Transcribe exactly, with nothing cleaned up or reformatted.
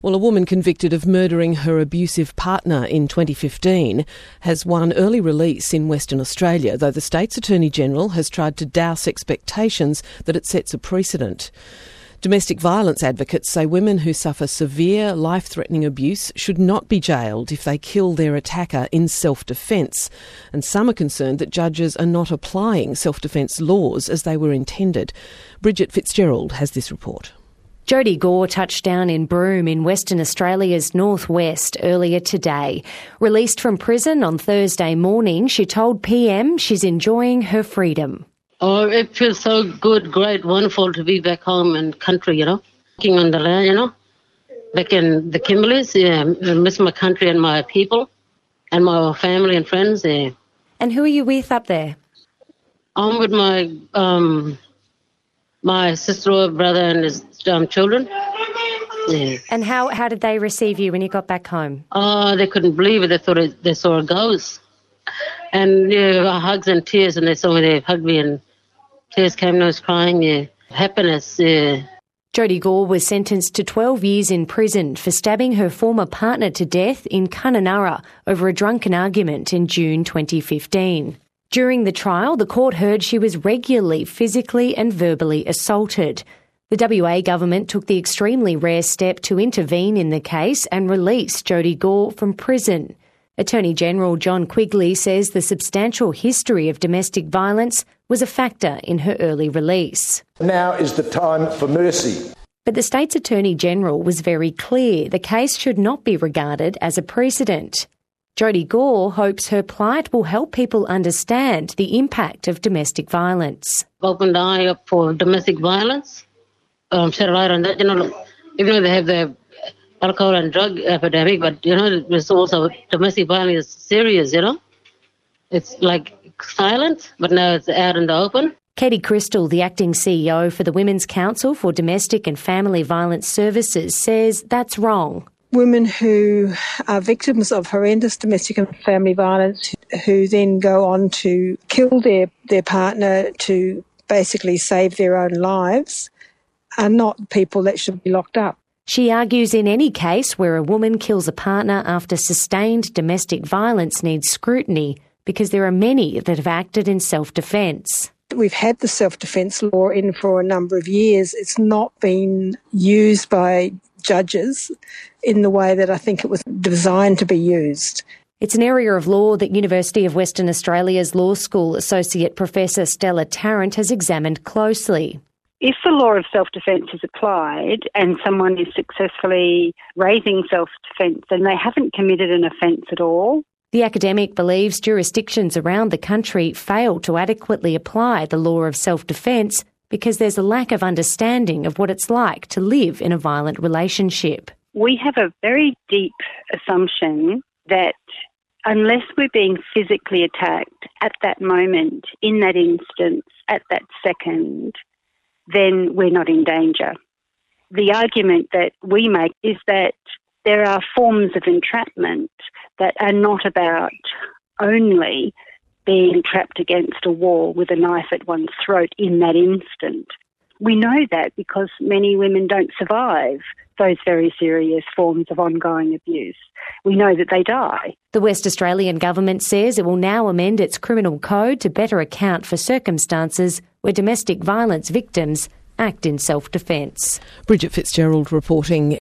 Well, a woman convicted of murdering her abusive partner in twenty fifteen has won early release in Western Australia, though the state's Attorney-General has tried to douse expectations that it sets a precedent. Domestic violence advocates say women who suffer severe, life-threatening abuse should not be jailed if they kill their attacker in self-defence. And some are concerned that judges are not applying self-defence laws as they were intended. Bridget Fitzgerald has this report. Jodie Gore touched down in Broome in Western Australia's northwest earlier today. Released from prison on Thursday morning, she told P M she's enjoying her freedom. Oh, it feels so good, great, wonderful to be back home in country, you know, working on the land, you know, back in the Kimberleys. Yeah, I miss my country and my people and my family and friends there. Yeah. And who are you with up there? I'm with my um, my sister, brother and his um, children. Yeah. And how, how did they receive you when you got back home? Oh, they couldn't believe it. They thought it, they saw a ghost. And yeah, hugs and tears, and they saw me, they hugged me and tears came and I was crying, yeah. Happiness, yeah. Jodie Gore was sentenced to twelve years in prison for stabbing her former partner to death in Kununurra over a drunken argument in June twenty fifteen. During the trial, the court heard she was regularly physically and verbally assaulted. The W A government took the extremely rare step to intervene in the case and release Jodie Gore from prison. Attorney-General John Quigley says the substantial history of domestic violence was a factor in her early release. Now is the time for mercy. But the state's Attorney-General was very clear the case should not be regarded as a precedent. Jodie Gore hopes her plight will help people understand the impact of domestic violence. Opened the eye up for domestic violence. Um, shed a light on that. You know, even though they have the alcohol and drug epidemic, but, you know, there's also domestic violence is serious, you know. It's like silent, but now it's out in the open. Katie Crystal, the acting C E O for the Women's Council for Domestic and Family Violence Services, says that's wrong. Women who are victims of horrendous domestic and family violence, who then go on to kill their, their partner to basically save their own lives, are not people that should be locked up. She argues in any case where a woman kills a partner after sustained domestic violence needs scrutiny because there are many that have acted in self-defence. We've had the self-defence law in for a number of years. It's not been used by judges in the way that I think it was designed to be used. It's an area of law that University of Western Australia's Law School Associate Professor Stella Tarrant has examined closely. If the law of self-defence is applied and someone is successfully raising self-defence, then they haven't committed an offence at all. The academic believes jurisdictions around the country fail to adequately apply the law of self-defence because there's a lack of understanding of what it's like to live in a violent relationship. We have a very deep assumption that unless we're being physically attacked at that moment, in that instance, at that second, then we're not in danger. The argument that we make is that there are forms of entrapment that are not about only being trapped against a wall with a knife at one's throat in that instant. We know that because many women don't survive those very serious forms of ongoing abuse. We know that they die. The West Australian government says it will now amend its criminal code to better account for circumstances where domestic violence victims act in self-defence. Bridget Fitzgerald reporting.